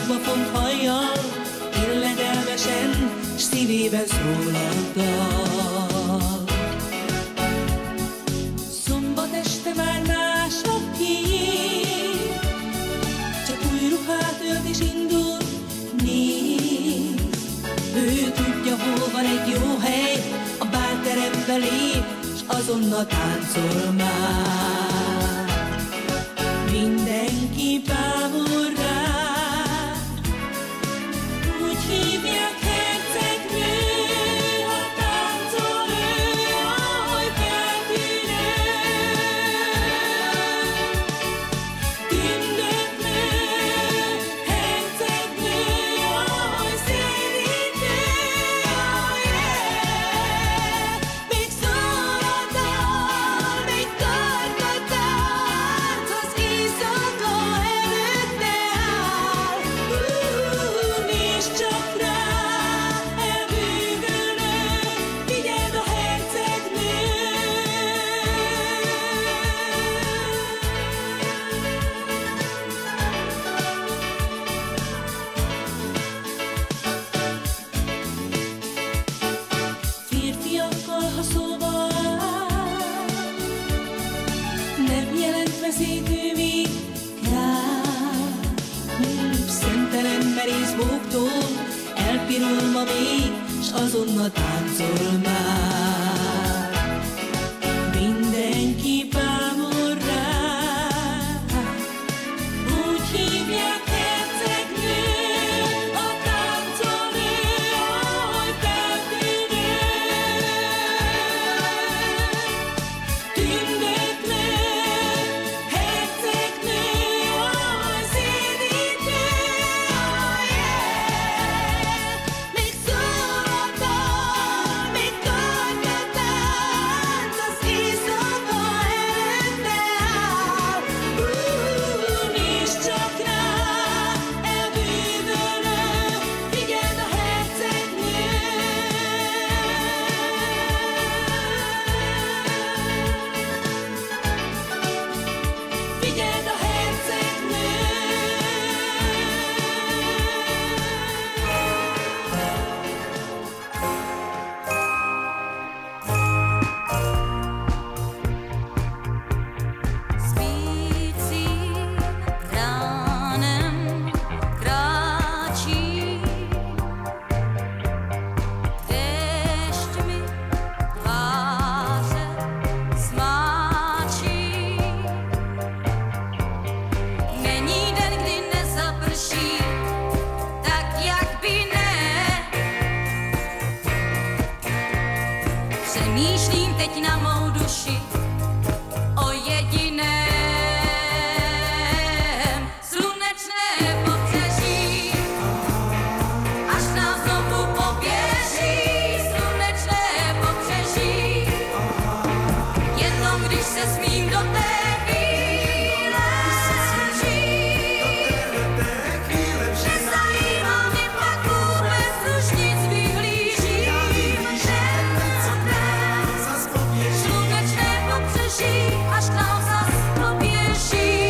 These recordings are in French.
gramofont hallja, illedelmesen, s szívében szól a dal. Szombat este már másnap hív, csak új ruhát ölt és indul, néz. Ő tudja, hol van egy jó hely, a bálterembe lép, s azonnal táncol már. Mindenki bámul rá, úgy hívják hercegnő, ha táncol ő, ahogy feltűnő. Tündöklő, hercegnő, ahogy szédítő, oh yeah. Még szól a dal, még tart a tánc, az éjszaka előtte áll. Nézd csak rá, elbűvölő, figyeld a hercegnő. Férfiakkal, ha szóba áll, nem jelent veszélyt ő még rá. Szemtelen merész bóktól elpirul ma még, s azonnal táncol már. Mindenki bámul rá, úgy hívják hercegnő, a táncoló, ahogy feltűnő. Tündöklő, hercegnő, ahogy szédítő, oh yeah. Még szól a dal, még tart a tánc, az éjszaka előtte áll. Nézd csak rá, elbűvölő, figyeld a hercegnő. Figyeld a hercegnő. Spícím ránem kráčí, déšť mi tváře smáčí. Není den, kdy nezaprší, tak jak by ne. Přemýšlím teď na mou duši o jediném slunečné pobřeží, až nás znovu poběží slunečné pobřeží. Jenom když se smím do té chvíle vžít, nezajímá mě pak vůbec už nic, vyhlížím slunečné pobřeží, až k nám zas poběží.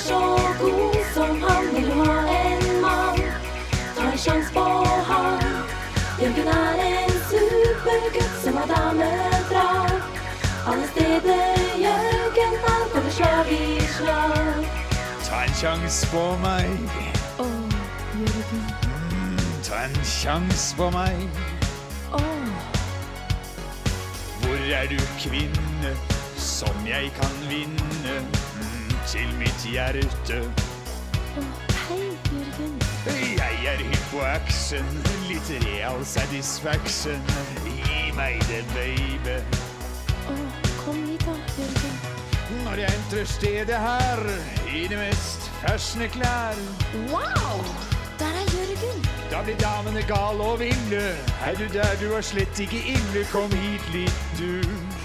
så god som han. Vil du ha en mann, ta en sjans på han. Jørgen er en supergutt som har damebra. Alle steder Jørgen er, går det slag i slag. Ta en sjans på meg. Jørgen. Ta en sjans på meg. Hvor er du, kvinne, som jeg kan vinne til mitt hjerte? Hei, Jørgen. Jeg er hypp på action, litt real satisfaction. Gi meg det, baby. Kom hit da, Jørgen. Når jeg entrer stedet her, i de mest fersne klær, Wow! Der er Jørgen. da blir damene gal og ville. Er du der, du er slett ikke ille. Kom hit litt, du.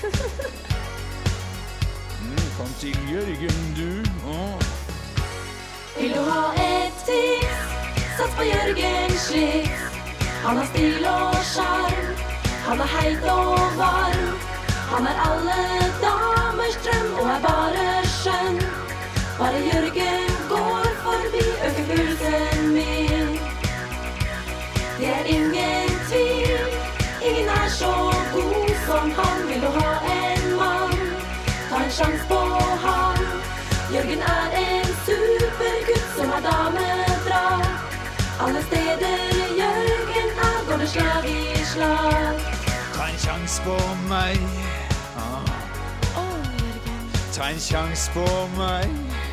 Kom til Jørgen, du. Vil du ha et tips? Sats på Jørgen slips. Han har stil og charm. Han er heit og varm. Han er alle damers drøm og er bare skjønn. Bare Jørgen går forbi, øker pulsen min. Det er ingen tvil, ingen er så god som han. Vil du ha en mann, ta en sjans på han. Jørgen er en supergutt som har damebra. Alle steder Jørgen er, går det slag i slag. Ta en sjans på meg. Jørgen. Ta en sjans på meg.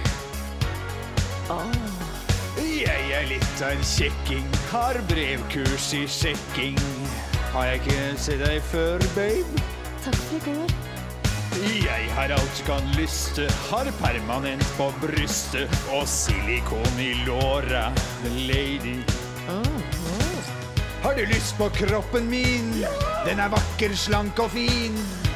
Jeg er litt av en kjekking, har brevkurs i sjekking. Har jeg ikke sett deg før, babe? Takk for i går. Jeg har alt du kan lyste, har permanent på brystet og silikon i låra, lady. Har du lyst på kroppen min? Den er vakker, slank og fin.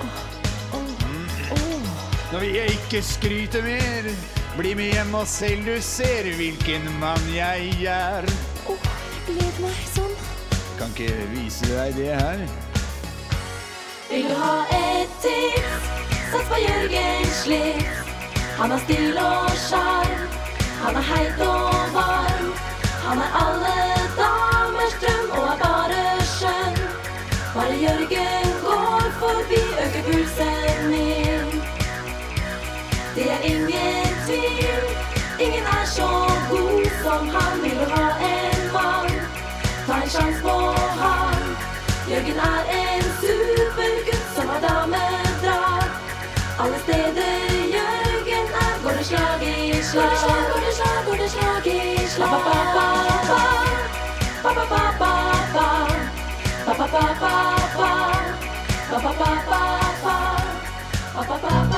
Nå vil jeg ikke skryte mer. Bli med hjem og selv du ser hvilken mann jeg er. Jeg gleder meg sånn. Kan ikke vise deg det her. Vil du ha et tips? Sats på Jørgen slips. Han har stil og charm. Han er heit og varm. Han er alle damers drøm og er bare skjønn. Bare Jørgen går forbi, øker pulsen min. Det er ingen tvil, ingen er så god som han. Vil du ha en mann, ta en sjans på han. Jørgen er en supergutt som har damedrag. Alle steder Jørgen er, går det slag i slag. Går det slag i slag. Ba-ba-ba-ba-ba. Ba-ba-ba-ba-ba. Ba-ba-ba-ba-ba. Ba-ba-ba-ba-ba. Ba-ba-ba-ba-ba.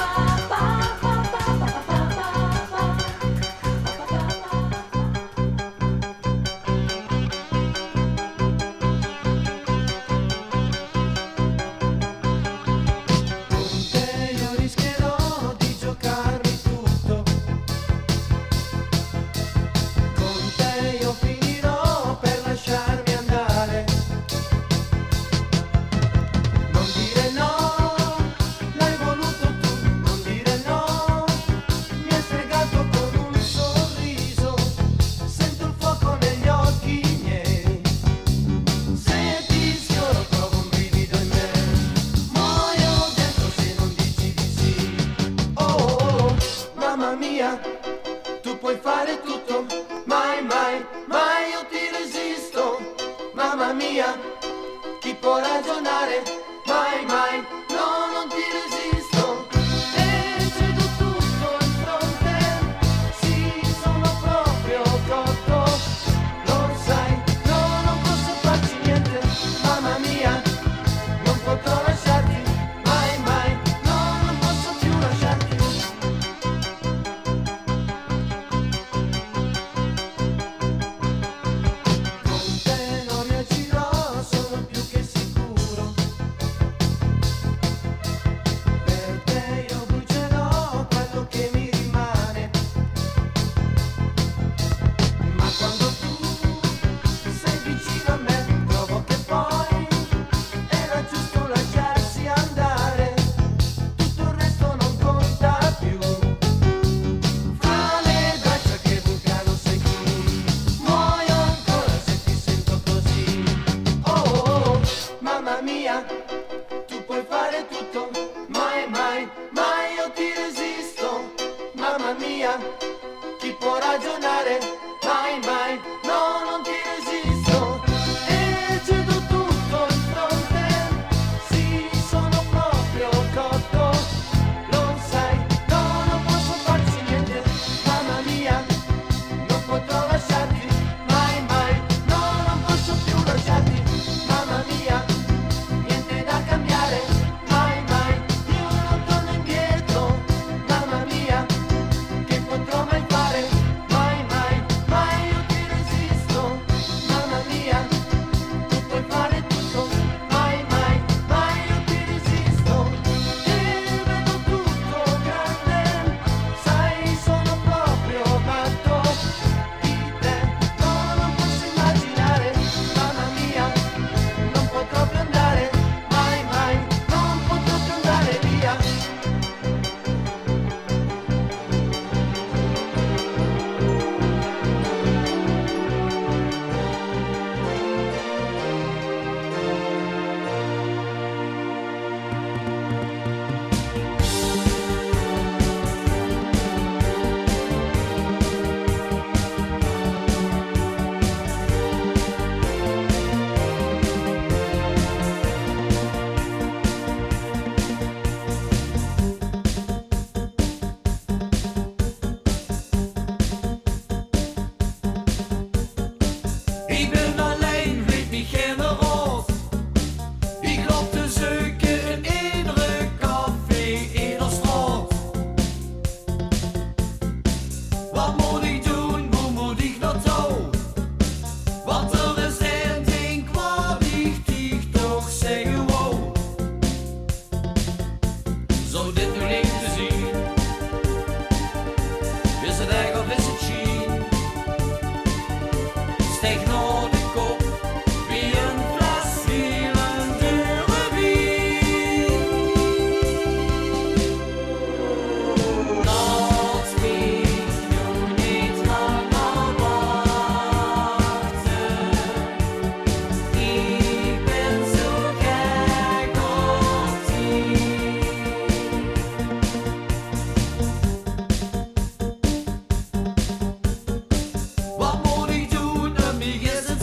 Tu puoi fare tutto, mai, mai, mai io ti resisto. Mamma mia, chi può ragionare, mai, mai, no, non ti resisto. E cedo tutto in fronte, sì, sono proprio cotto. Lo sai, no, non posso farci niente. Mamma mia, non potrò lasciarti, mai, mai, no, non posso più lasciarti. ragionare, mai mai, no, non ti resisto. E cedo tutto in fronte, sì, sono proprio cotto, lo sai, no, non posso farci niente, mamma mia, non potrò lasciarti, mai mai, no, non posso più lasciarti, mamma mia, niente da cambiare, mai mai, io non torno indietro, mamma mia, che potrò mai fare, mai mai, mai io ti resisto, mamma mia, tu puoi fare tutto, mai mai, mai io ti resisto, e vedo tutto grande, sai sono proprio matto di te, no non posso immaginare, mamma mia, non potrò più andare, mai mai, non potrò più andare via. Ik ben alleen, weet niet geen rood. Ik loop te zoeken in iedere café, ieder straat. Wat moet ik doen, hoe moet ik naartoe? Want er is één ding wat ik dich toch zeggen wou. Zo dit nu leven te zien, is het echt of is het cheat? Steek naar de kop, wie een fles hele dure wien. Laat mich nu niet langer wachten. Ik ben zo gek op die. Wat moet ik doen? Mij is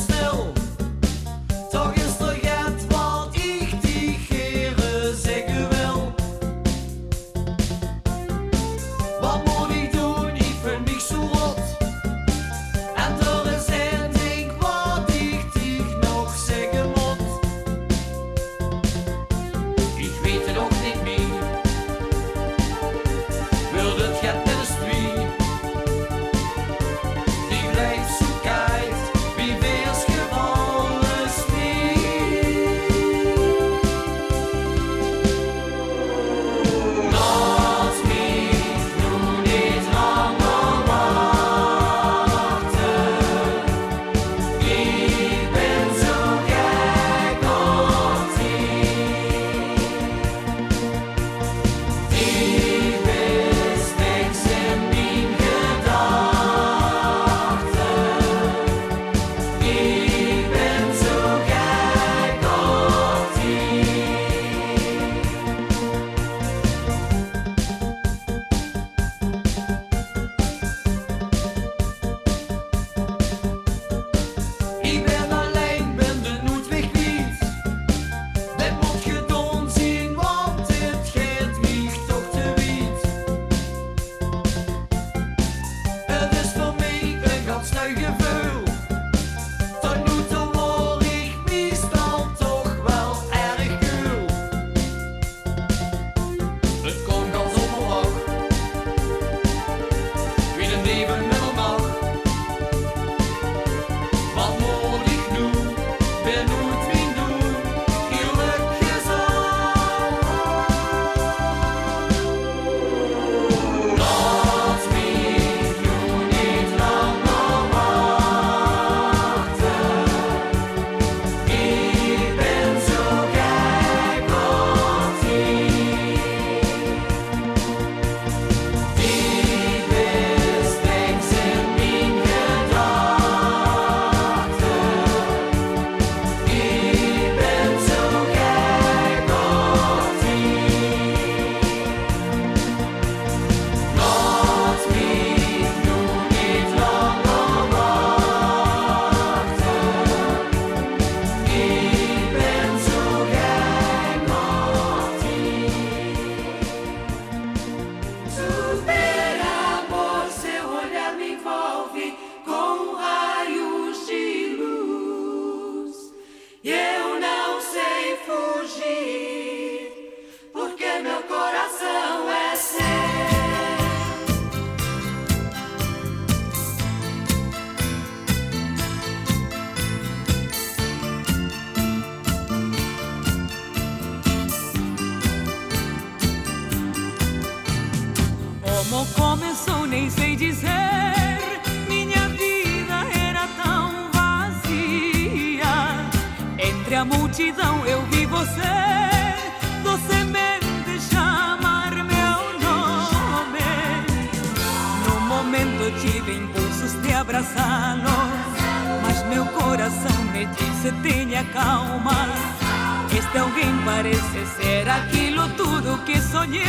a multidão eu vi você docemente chamar meu nome. No momento tive impulsos de abraçá-lo, mas meu coração me disse: tenha calma. Este alguém parece ser aquilo tudo que sonhei.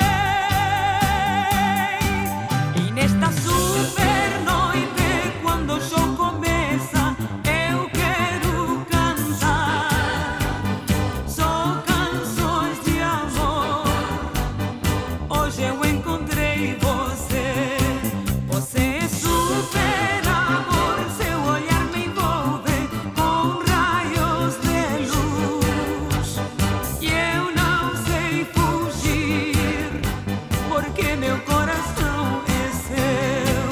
E nesta super noite, quando o show começa, eu quero cantar só canções de amor. Hoje eu encontrei você. Você é super amor. Seu olhar me envolve com raios de luz e eu não sei fugir, porque meu coração é seu.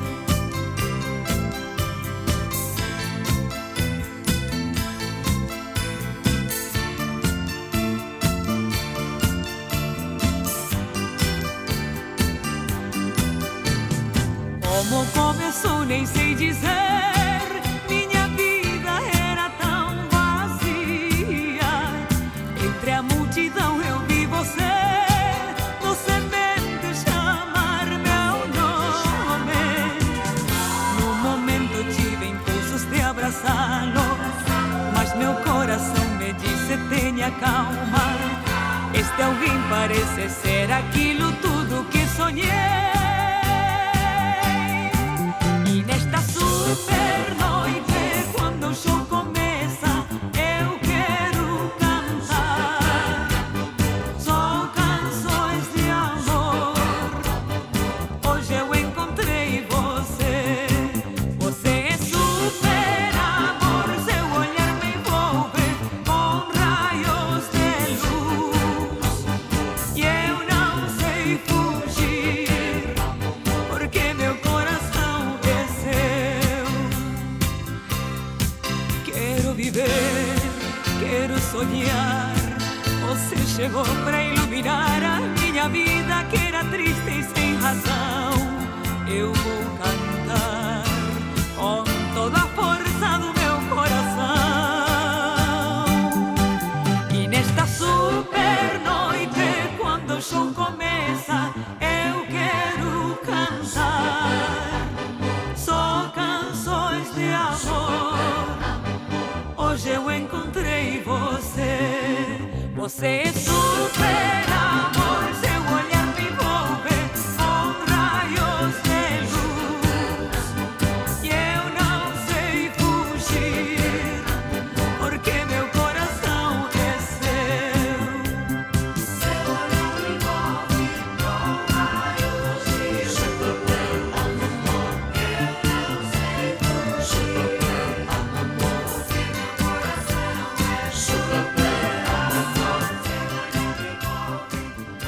Como começou nem sei dizer, minha vida era tão vazia. Entre a multidão eu vi você docemente chamar meu nome. No momento tive impulsos de abraçá-lo, mas meu coração me disse: tenha calma. Este alguém parece ser aquilo tudo que sonhei. E nesta super noite, quando o show começa, eu quero cantar só canções de amor. Hoje eu encontrei você. Você é super amor. Seu olhar me envolve com raios de luz e eu não sei fugir, porque meu coração é seu. Quero viver, quero sonhar. Você chegou pra iluminar a minha vida, que era triste e sem razão. Eu vou cantar com toda a força do meu coração. E nesta super noite, quando o show começa, eu quero cantar só canções de amor. Hoje eu encontrei você. Você é super amor. Seu olhar me envolve com raios de luz e eu não sei fugir, porque meu coração é seu. Seu olhar me envolve com raios de luz e eu não sei fugir, porque meu coração é super amor. Seu olhar me envolve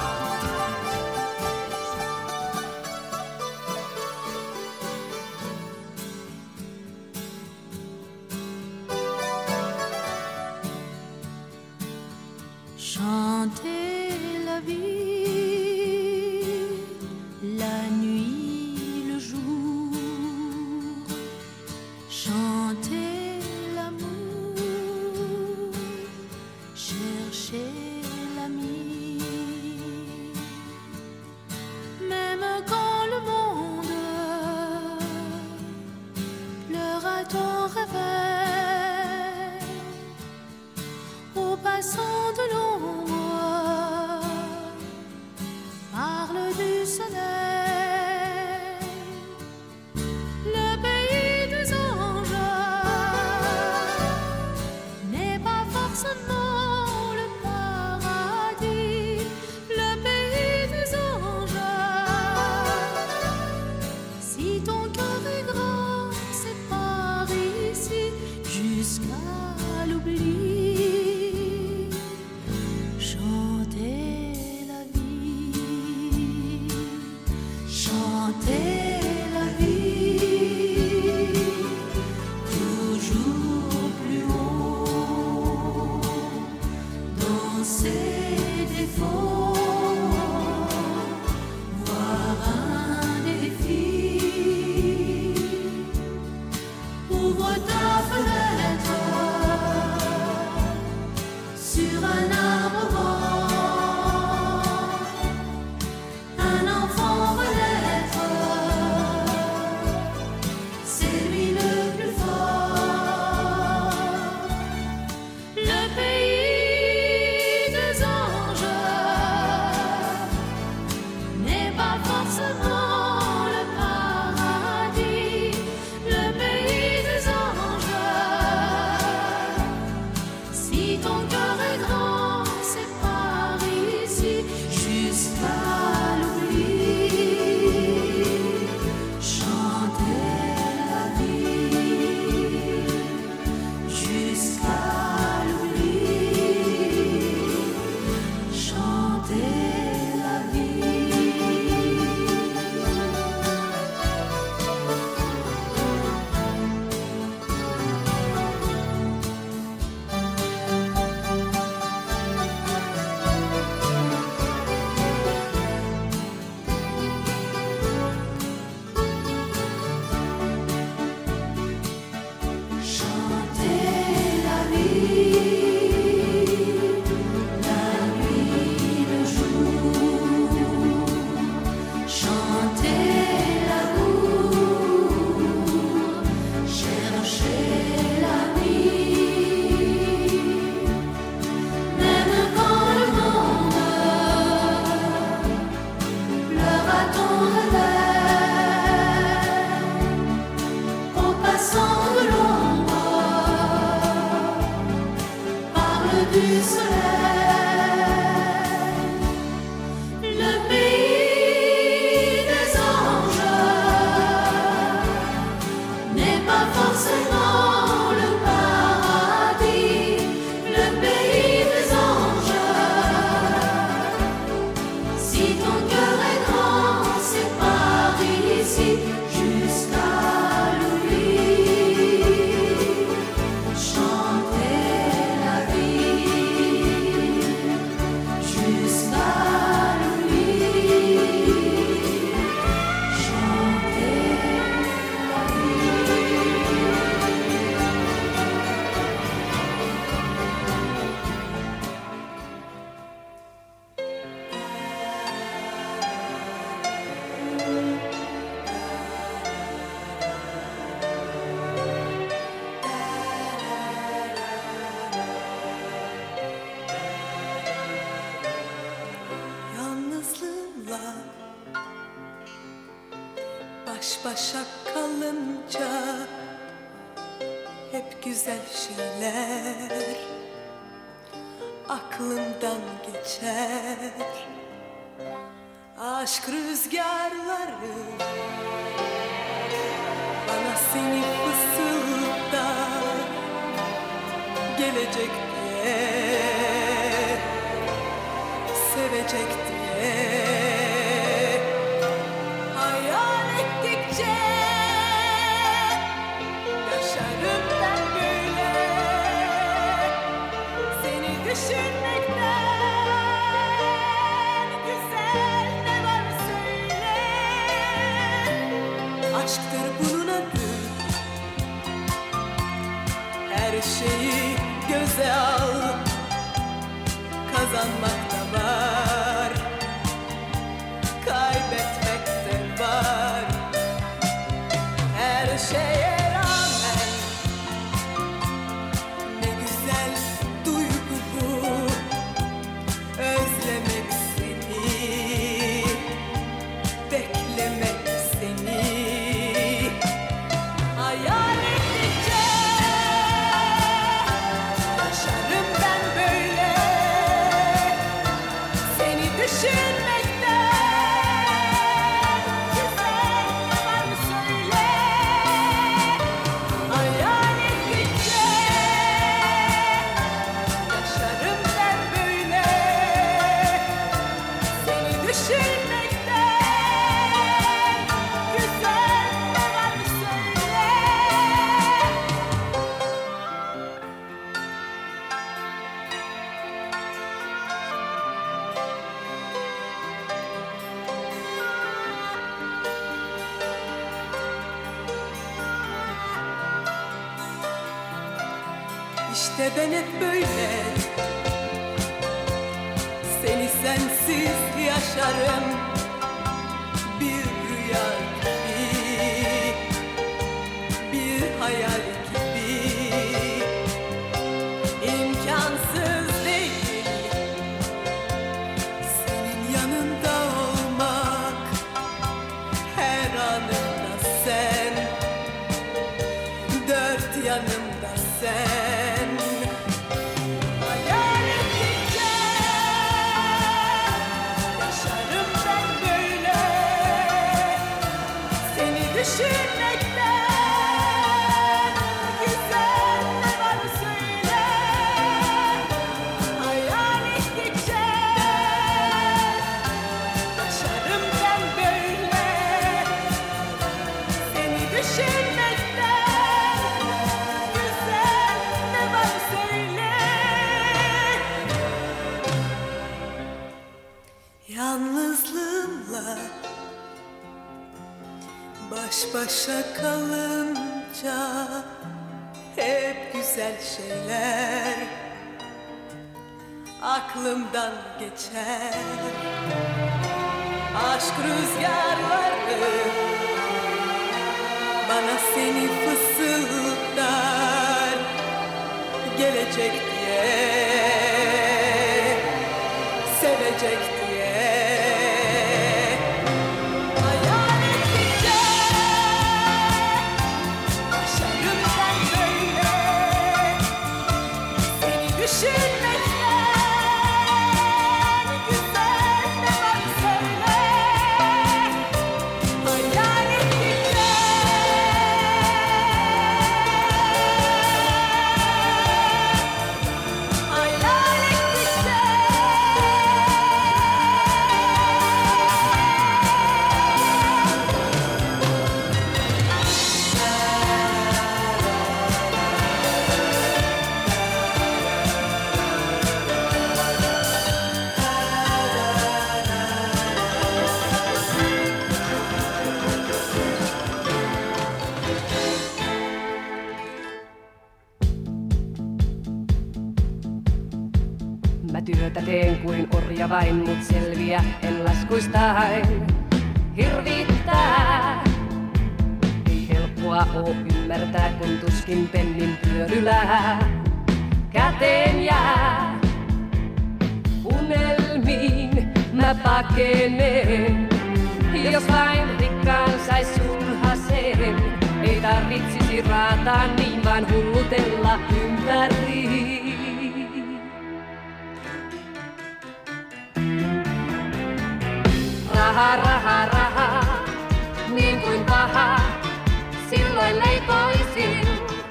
Baş başa kalınca hep güzel şeyler aklımdan geçer. Aşk rüzgarları bana seni fısıldar, gelecek diye, sevecek diye. Hayal ettikçe yaşarım ben böyle, seni düşünmekten güzel ne var söyle. Aşktır bunun adı, her şeyi göze al, kazanmak da var, kaybetmek de var. Her şeye rağmen ne güzel duygu bu, özlemek seni, beklemek seni. Hayal ettikçe yaşarım ben böyle, seni düşünmekten güzel ne var mı söyle. Hayal ettikçe yaşarım ben böyle, seni düşünmekten güzel ne var mı söyle. İşte ben hep böyle, seni sensiz yaşarım, bir rüya gibi, bir hayal gibi. İmkansız değil senin yanında olmak, her anımda sen, dört yanımda sen. Hayal ettikçe yaşarım ben böyle, seni düşünmekten güzel ne var söyle. Hayal ettikçe yaşarım ben böyle, seni düşünmekten güzel ne var söyle. Yalnızlığımla baş başa kalınca Hep güzel şeyler aklımdan geçer. Aşk rüzgarları bana seni fısıldar, gelecek diye, sevecek diye. Hayal ettikçe yaşarım ben böyle, seni düşünmekten güzel ne var söyle. Hayal ettikçe Mä työtä teen kuin orja vain, mut selviä en laskuistain. Hirvittää, ei helppoa oo ymmärtää, kun tuskin pennin pyörylää. Käteen jää, unelmiin mä pakenen. Jos vain rikkaan sais sulhaseen, ei tarvitsisi raataa niin vaan hullutella ympäri. Raha, raha, raha, niin kuin paha, silloin leipoisin.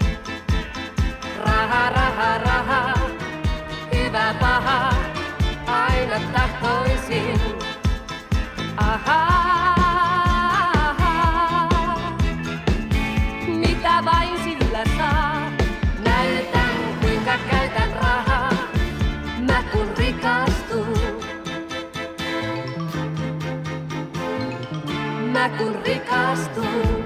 Raha, raha, raha, hyvä paha, aina tahtoisin. Aha, mitä vain sillä saa, näytän kuinka käytän rahaa, mä kun rikastun. Mä kun rikastun.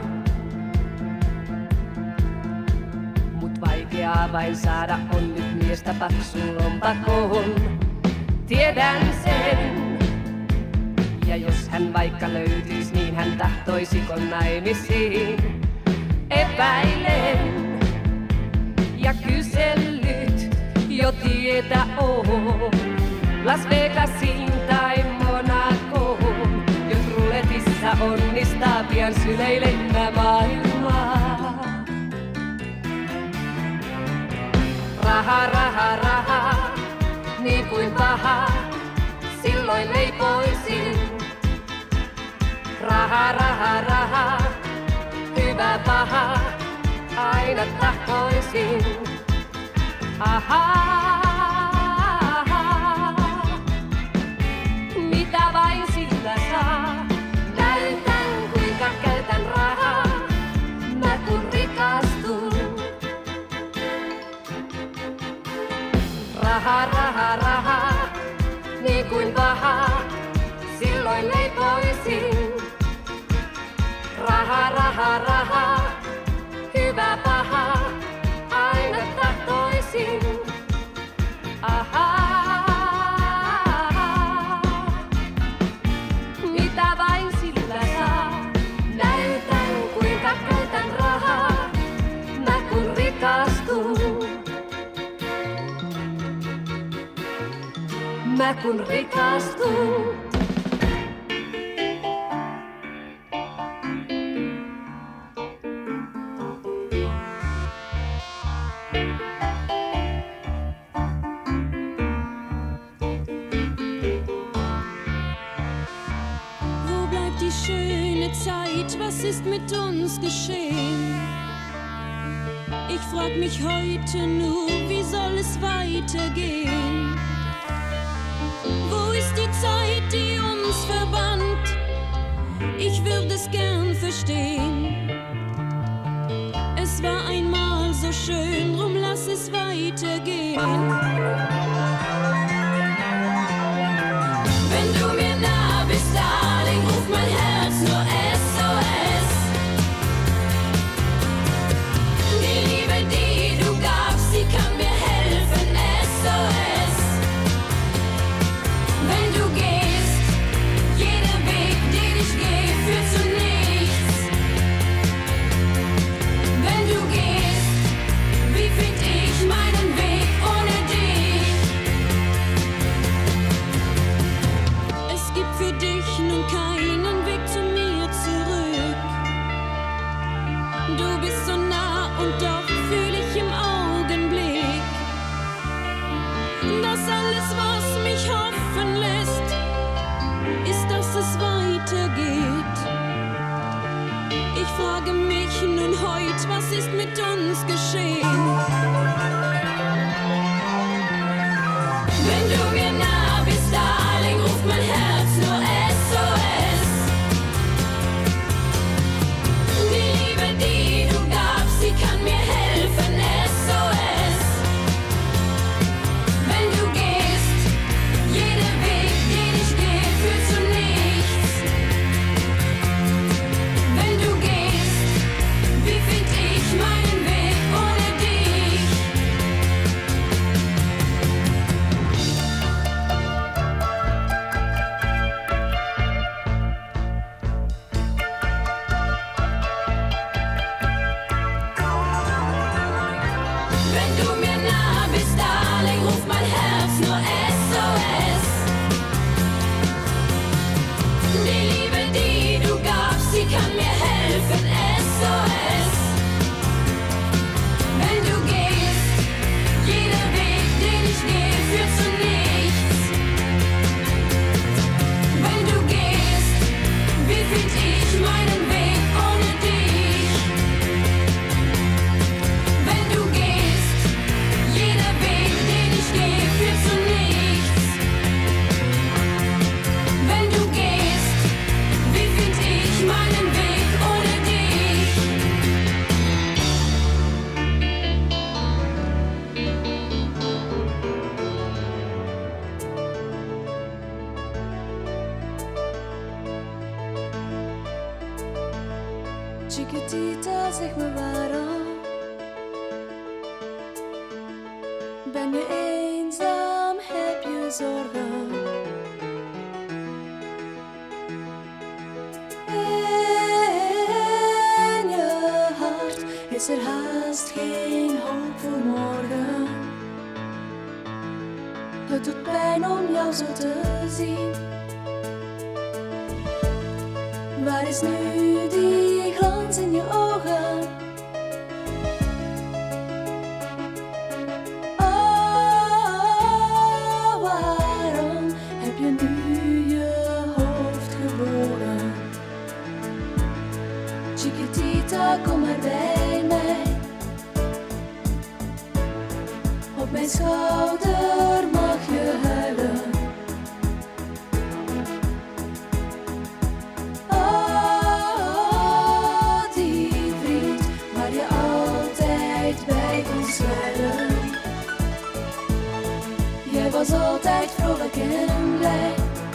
Mut vaikeaa vain saada on nyt miestä paksun lompakoon. Tiedän sen. Ja jos hän vaikka löytyis, niin hän tahtoisiko naimisiin. Epäilen ja kysellyt jo tietä oon. Las Vegasiin tai Monacoon. Jos ruletissa onnistaa, pian syleilen mä maailmaa. Raha, raha, raha, niin kuin paha, silloin leipoisin. Raha, raha, raha, hyvä paha, aina tahtoisin. Aha, mitä vain sillä saa, näytän kuinka käytän rahaa, mä kun rikastun. Raha, raha, raha, niin kuin paha, silloin leipoisin. Raha, raha, raha, hyvä paha, aina tahtoisin. Aha, mitä vain sillä saa, näytän kuinka käytän rahaa, mä kun rikastun. Mä kun rikastun. Wo bleibt die schöne Zeit? Was ist mit uns geschehen? Ich frag mich heute nur, wie soll es weitergehen? Wo ist die Zeit, die uns verband? Ich würde es gern verstehen. Es war einmal so schön, drum lass es weitergehen. Wenn du mir nah bist, Darling, ruft mein Herz nur SOS. Die Liebe, die Und doch fühle ich im Augenblick, dass alles, was mich hoffen lässt, ist, dass es weitergeht. Ich frage mich nun heut, was ist mit uns geschehen? Wenn du mir nah bist, Darling, ruft mein Herz nur SOS. Die Liebe, die du gabst, sie kann mir helfen, SOS. Wenn du gehst, jeder Weg, den ich gehe, führt zu nichts. Wenn du gehst, wie find ich meinen Weg ohne dich? Wenn du mir nah bist, Darling, ruft mein Herz nur SOS. Die Liebe, die du gabst, sie kann mir helfen, SOS. Wenn du gehst, jeder Weg, den ich gehe, führt zu nichts. Wenn du gehst, wie find ich meinen Weg ohne dich? Wenn du gehst, jeder Weg, den ich gehe, führt zu nichts. Wenn du gehst, wie find ich meinen Weg ohne dich? Chiquitita, zeg me waarom ben je eenzaam, heb je zorgen? In je hart is er haast geen hoop voor morgen. Het doet pijn om jou zo te zien. Waar is nu die glans in je ogen? Oh, waarom heb je nu je hoofd gebogen? Chiquitita, kom maar bij mij. Op mijn schouder mag je huilen. Jij was altijd vrolijk en blij,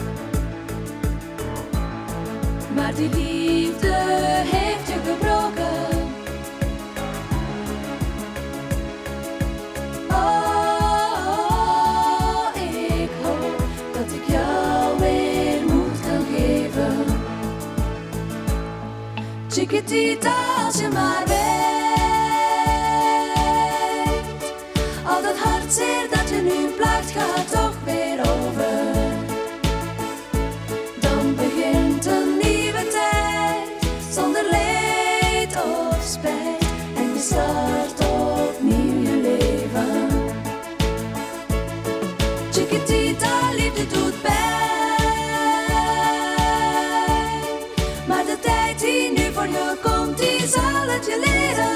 maar die liefde heeft je gebroken. Oh, ik hoop dat ik jou weer moed kan geven. Chiquitita, als je maar weet. Al dat hartzeer dat je nu plaagt gaat toch weer over. Dan begint een nieuwe tijd, zonder leed of spijt. En je start opnieuw je leven. Chiquitita, liefde doet pijn. Maar de tijd die nu voor je komt, die zal het je leren.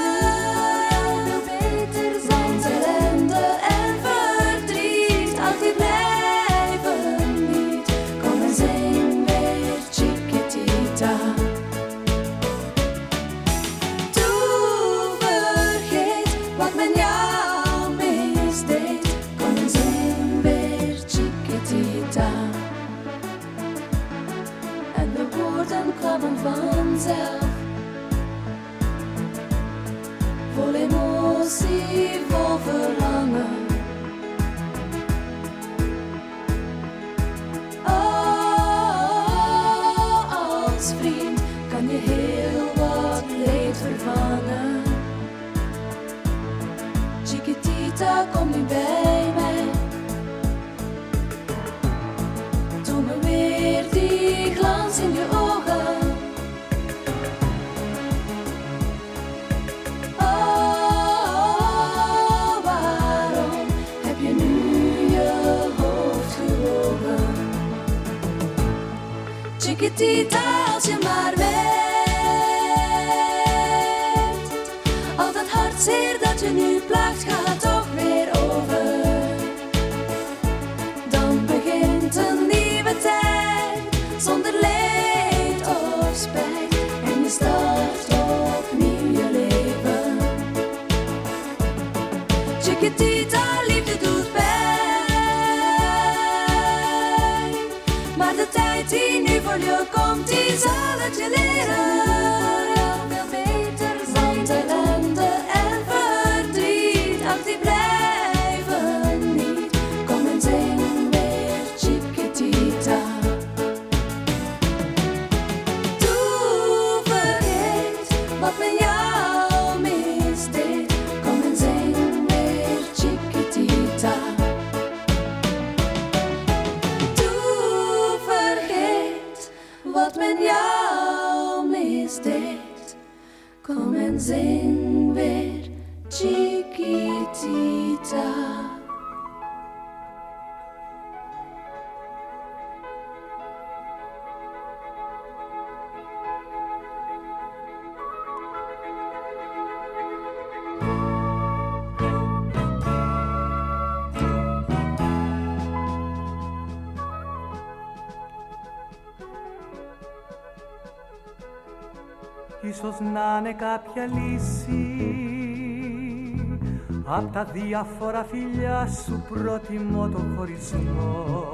Vanzelf, vol emotie, vol verlangen. Oh, als vriend kan je heel wat leed vervangen. Chiquitita, kom nu bij mij. Doe me weer die glans in je ogen. Oh, Chiquitita, als je maar weet. Al dat hartzeer dat je nu plaagt, gaat toch weer over. Dan begint een nieuwe tijd, zonder leed of spijt. En je start opnieuw je leven. Chiquitita, liefde doet pijn. Maar de tijd die nu voor je komt, die zal het je leren. Veel beter zijn. Want ellende en verdriet, ach die blijven niet. Kom en zing weer Chiquitita. Doe vergeet wat men jou misdeed. Kom en zing weer Chiquitita. Doe vergeet wat men jou misdeed. Kom en zing weer Chiquitita. Ίσως να είναι κάποια λύση απ' τα διάφορα φιλιά σου προτιμώ το χωρισμό.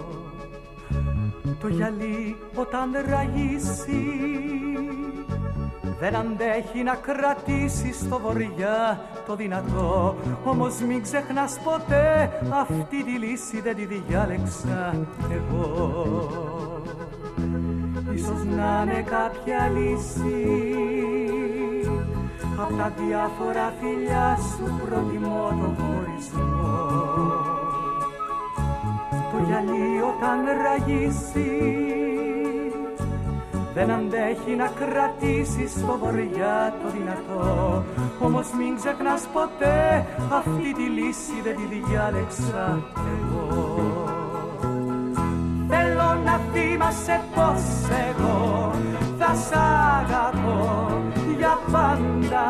Το γυαλί όταν ραγίσει δεν αντέχει να κρατήσει στο βορειά το δυνατό. Όμως μην ξεχνάς ποτέ αυτή τη λύση δεν τη διάλεξα εγώ. Ίσως να είναι κάποια λύση απ' τα διάφορα φιλιά σου προτιμώ το χωρισμό. Το γυαλί όταν ραγίσει δεν αντέχει να κρατήσει στο βορειά το δυνατό. Όμως μην ξεχνάς ποτέ αυτή τη λύση δεν τη διάλεξα εγώ. Θέλω να θυμάσαι πως εγώ θα σ' αγαπώ για πάντα.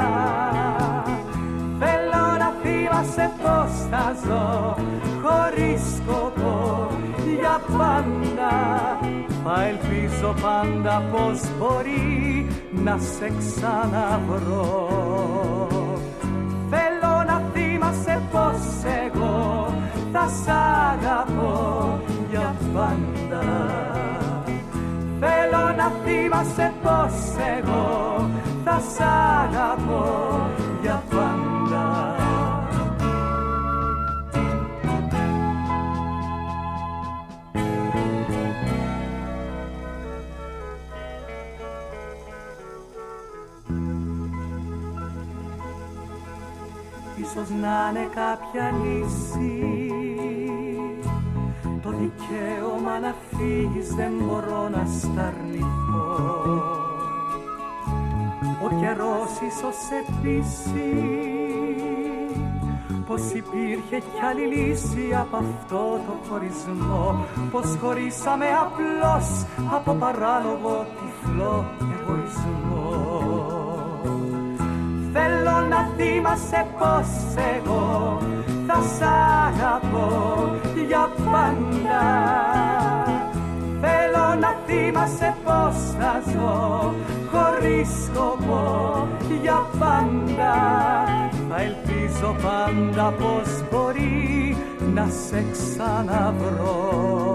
Θέλω να θυμάσαι πως θα ζω χωρίς σκοπό για πάντα. Μα ελπίζω πάντα πως μπορεί να σε ξαναβρω. Θέλω να θυμάσαι πως εγώ θα σ' αγαπώ για πάντα. Θέλω να θυμάσαι πως εγώ θα σ' αγαπώ για πάντα. Ίσως να είναι κάποια λύση το δικαίωμα να φύγεις δεν μπορώ να σ' αρνηθώ. Ο καιρός ίσως σε πείσει πως υπήρχε κι άλλη λύση από αυτό το χωρισμό. Πως χωρίσαμε απλώς από παράλογο τυφλό εγωισμό. Θέλω να θυμάσαι πως εγώ θα σ' αγαπώ για πάντα. Θέλω να θυμάσαι πως θα ζω χωρίς σκοπό για πάντα. Θα ελπίζω πάντα πως μπορεί να σε ξαναβρω.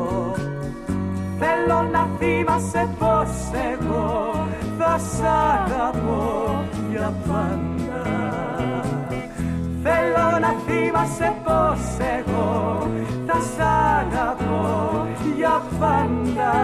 Θέλω να θυμάσαι πως εγώ θα σ' αγαπώ για πάντα. Θέλω να θυμάσαι πως εγώ θα σ' αγαπώ για πάντα.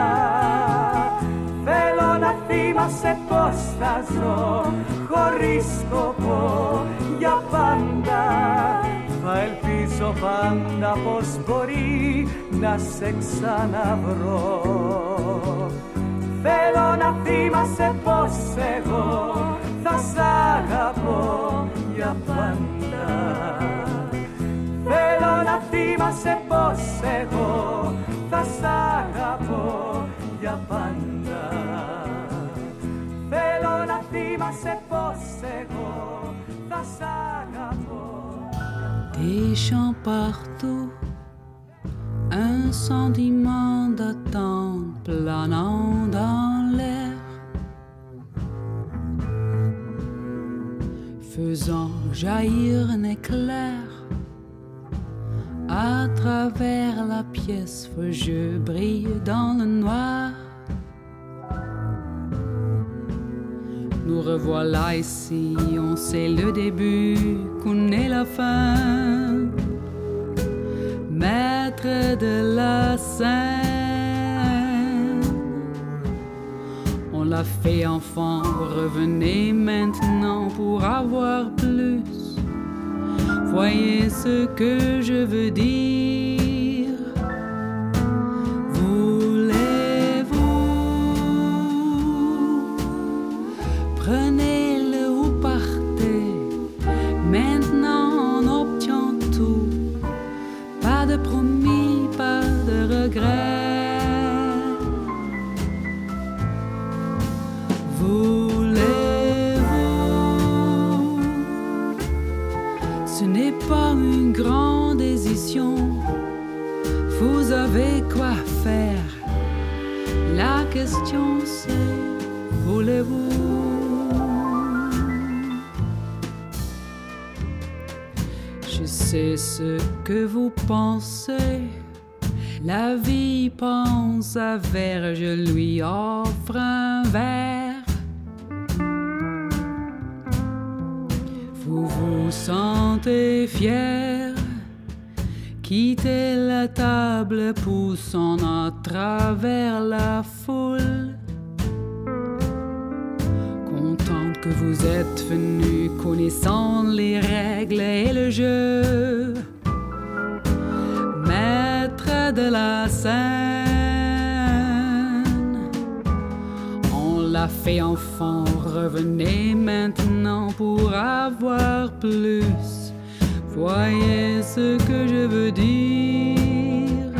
Θέλω να θυμάσαι πως θα ζω χωρίς σκοπό για πάντα. Θα ελπίζω πάντα πως μπορεί να σε ξαναβρω. Θέλω να θυμάσαι πως εγώ θα σ' αγαπώ για πάντα. Θέλω να θυμάσαι πως εγώ θα σ' αγαπώ για πάντα. Des chants partout, un sentiment d'attente planant dans l'air, faisant jaillir un éclair à travers la pièce où je brille dans le noir. Nous revoilà ici, on sait le début, connaît la fin. Maître de la scène, on l'a fait enfant, revenez maintenant pour avoir plus. Voyez ce que je veux dire. Prenez-le ou partez, maintenant on obtient tout. Pas de promis, pas de regrets. Voulez-vous? Ce n'est pas une grande décision, vous avez quoi faire. La question c'est, voulez-vous? Je sais ce que vous pensez. La vie pense à verre, je lui offre un verre. Vous vous sentez fier, quittez la table, poussant à travers la foule. Contente que vous êtes venu, connaissant les règles et le jeu. Maître de la scène, on l'a fait enfant, revenez maintenant pour avoir plus. Voyez ce que je veux dire.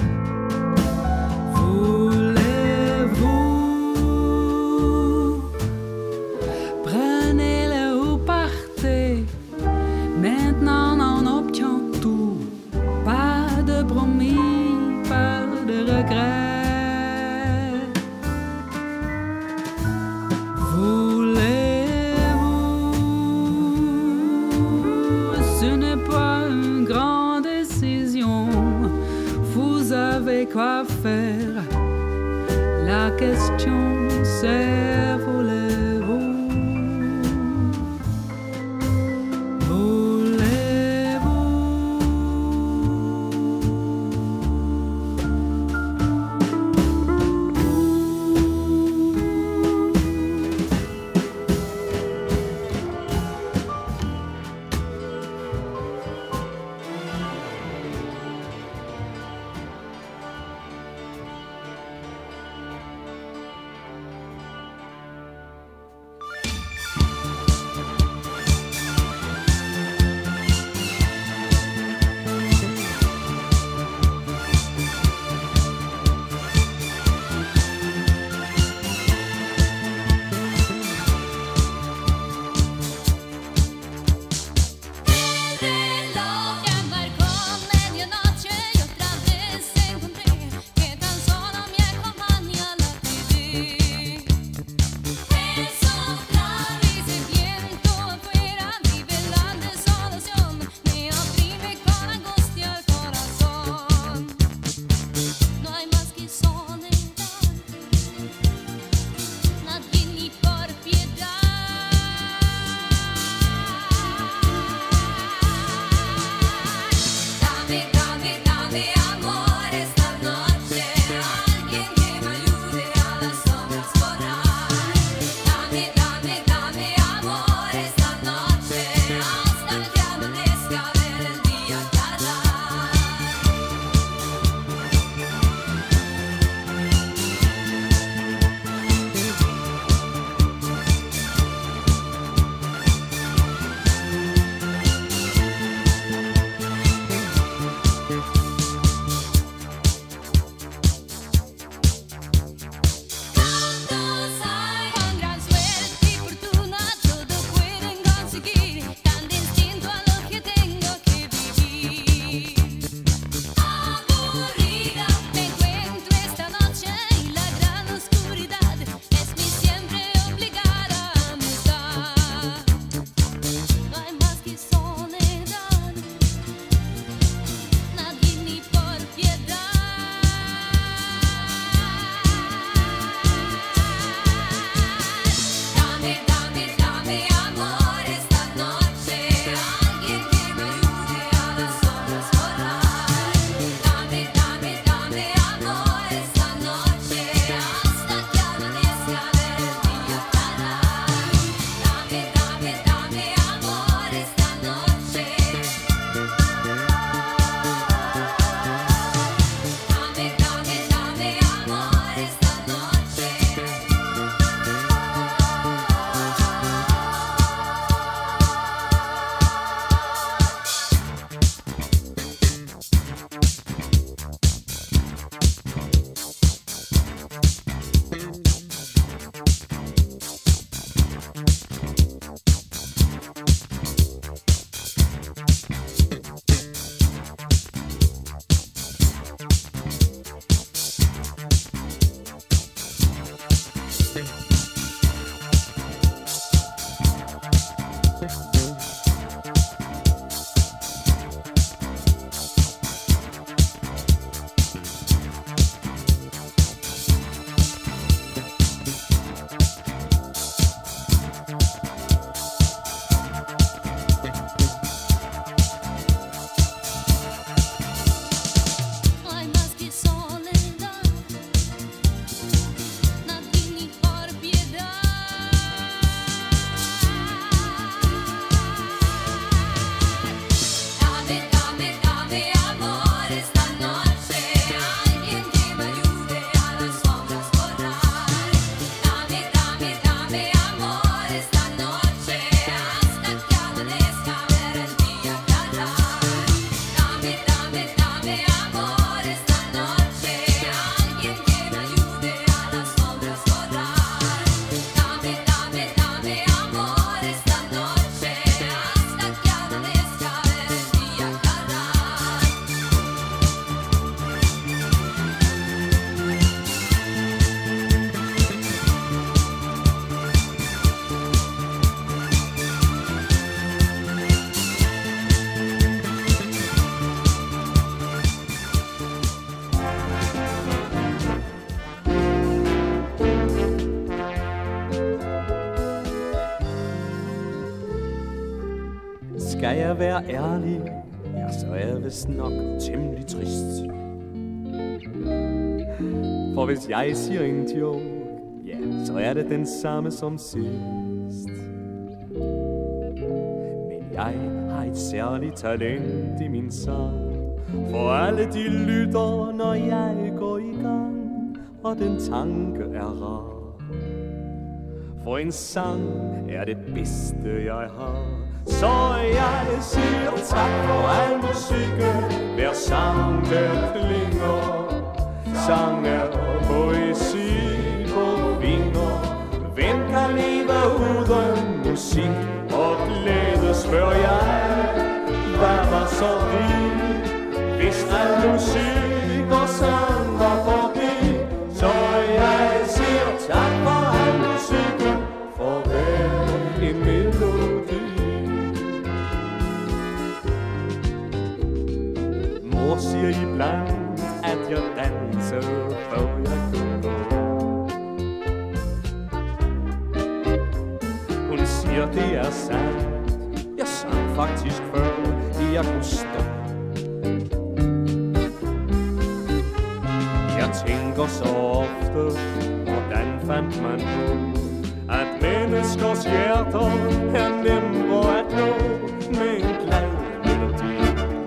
Voulez-vous? Prenez-le ou partez, maintenant on obtient tout. Pas de promis, pas de regrets. Voulez-vous? Ce n'est pas une grande décision, vous avez quoi faire. La question c'est, voulez-vous? Skal jeg være ærlig, ja, så er jeg vist nok temmelig trist. For hvis jeg siger en joke, ja, så er det den samme som sidst. Men jeg har et særligt talent i min sang, for alle de lytter, når jeg går i gang, og den tanke er rar. For en sang er det bedste jeg har. Så jeg siger tak for al musikken, hver sang der klinger. Sang er poesi på vinger. Hvem kan leve uden musik og glæde, spørger jeg. Hvad var så vildt, hvis al musik og sang var forbi? Så jeg siger tak for al musikken, for hver en melodi. Mor siger iblandt, at jeg danser, før jeg kunne gå. Hun siger, det er sandt. Jeg sang faktisk før jeg kunne stå. Jeg tænker så ofte, hvordan fandt man på, at menneskers hjerter er nemmere at nå med en glad melodi.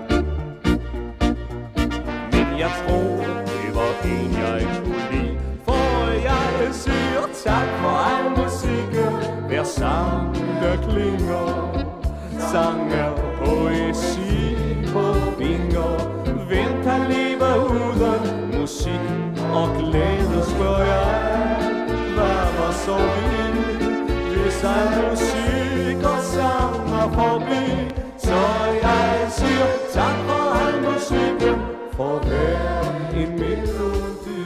Men jeg tror, det var en, jeg kunne lide, for jeg siger tak for al musikken, hver sang, der klinger. Sang er poesi på vinger. Hvem kan leve uden musik og glæde, spørger jeg. Hvad var så vildt, hvis al musik og sang er forbi? Så jeg siger tak for al musikken, for hver en melodi.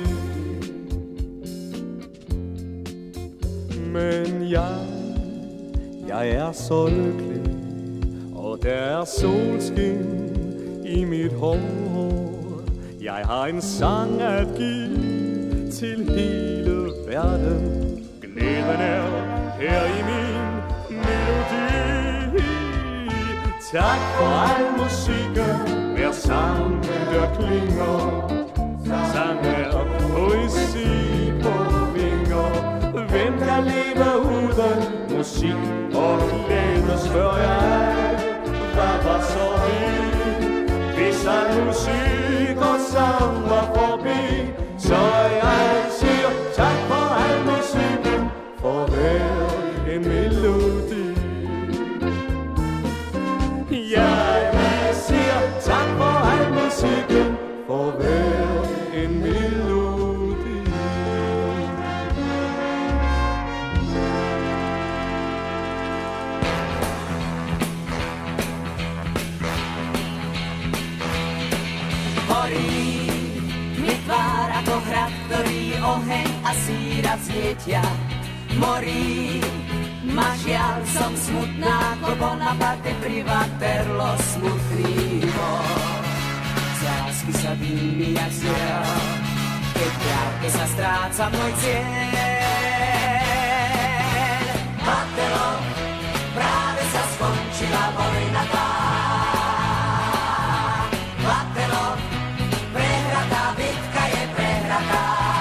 Men jeg er så lykkelig, og der er solskin i mit hår. Jeg har en sang at give til hele verden. Glæden er her i min melodi. Tak for al musikken, hver sang der klinger. Sang er poesi på vinger. Hvem kan leve uden musik og glæde, spørger jeg. Hvad var så vildt, hvis al musik og sang var forbi? Så jeg siger tak for al musikken, for hver en melodi. Jeg siger tak for al musikken, for hver en melodi. Ako hrad, ktorý oheň a síra svietia. Morí, ma žiaľ, som smutná, ako Bonaparte pri Waterloo smutný mor. Z lásky sa dými jak ziel, keď v ďalke sa stráca môj cieľ. Waterloo, práve sa skončila vojna tá. Waterloo, prehratá bitka je prehratá.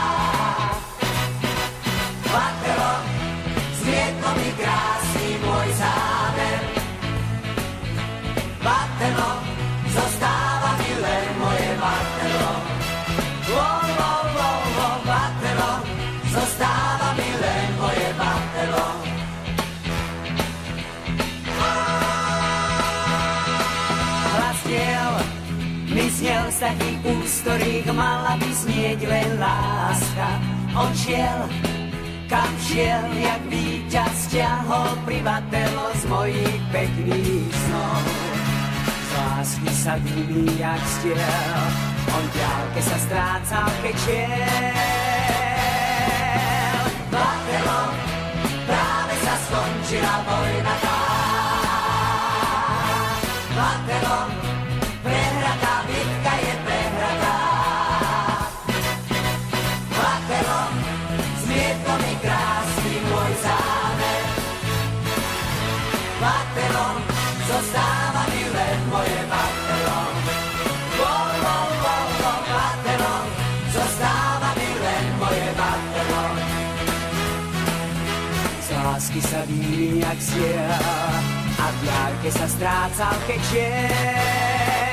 Waterloo, zviedlo mi krásny môj zámer. Waterloo, zostáva mi len moje Waterloo. Waterloo, zostáva mi len moje Waterloo. Hlas diel mi znel z takých úst, ktorých mala by znieť len láska. On šiel, kam šiel, jak víťaz ťahol pri Waterloo z mojich pekných snov. Z lásky sa dými jak stiel, on v ďalke sa strácal, keď šiel. Waterloo, práve sa skončila vojna tá. Waterloo, prehratá bitka je prehratá. Waterloo, zmietlo mi krásny môj zámer. Waterloo, zostáva mi len moje batelo. Batelo, zostáva mi len moje batelo. Z lásky sa víni jak ziel a v diaľke sa strácal kečiel.